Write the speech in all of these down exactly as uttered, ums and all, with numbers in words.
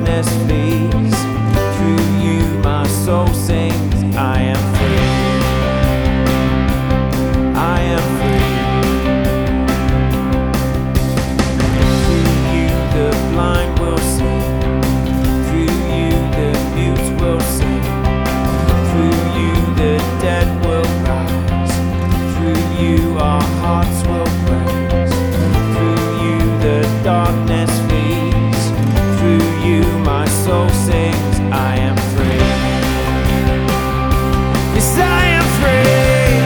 darkness flees. Through you my soul sings, I am free. I am free. Through you the blind will see. Through you the mute will sing. Through you the dead will rise. Through you our hearts will praise. Through you the darkness flees. Through you my soul sings, I am free. Yes, I am free.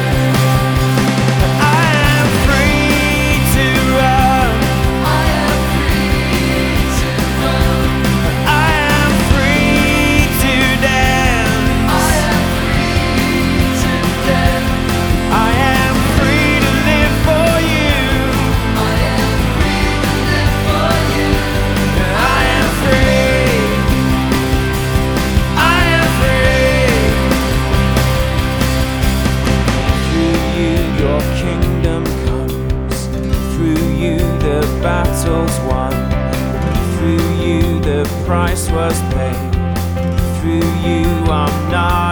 I am free to run. I am free to run. I am free to dance. I am free to dance. I am free to live for you. I am free to live for you. I am free. I am free. Through you your kingdom comes. Through you the battle's won. Through you the price was paid. Through you I'm not